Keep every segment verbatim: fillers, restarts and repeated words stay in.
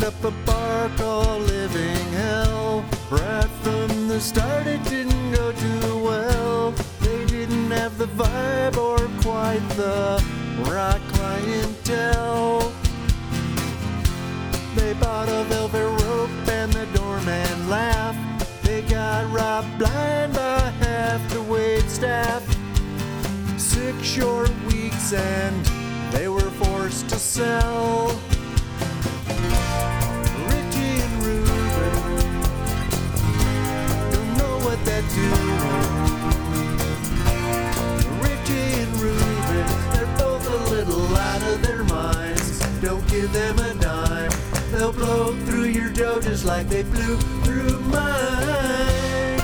opened up a bar called Living Hell. Right from the start it didn't go too well. They didn't have the vibe or quite the right clientele. They bought a velvet rope and the doorman laughed. They got robbed blind by half the wait staff. Six short weeks and they were forced to sell. Richie and Ruben don't know what they're doing. Richie and Ruben, they're both a little out of their minds. Don't give them a dime. They'll blow through your dough just like they blew through mine.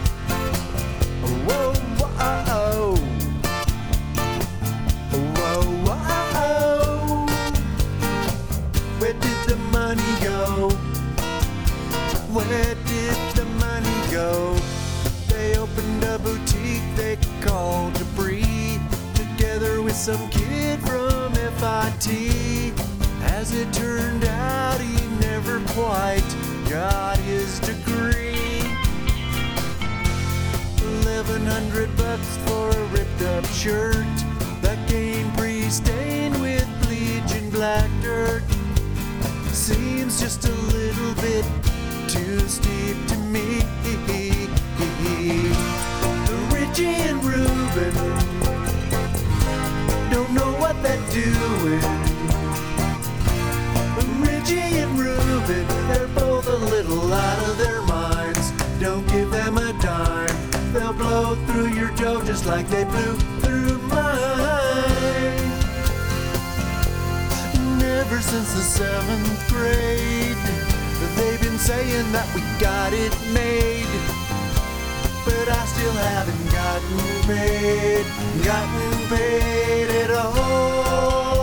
Whoa, whoa, whoa, whoa. Where did the money go? Where did the money go? They opened a boutique they called Debris, together with some kid from F I T. As it turned out, he never quite got his degree. Eleven hundred bucks for a ripped up shirt that came pre-stained with bleach and black dirt. Seems just a little bit too steep to me. Richie and Ruben don't know what they're doing. Richie and Ruben, they're both a little out of their minds. Don't give them a dime. They'll blow through your dough just like they blew through mine. Ever since the seventh grade, they've been saying that we got it made, but I still haven't gotten paid, gotten paid at all.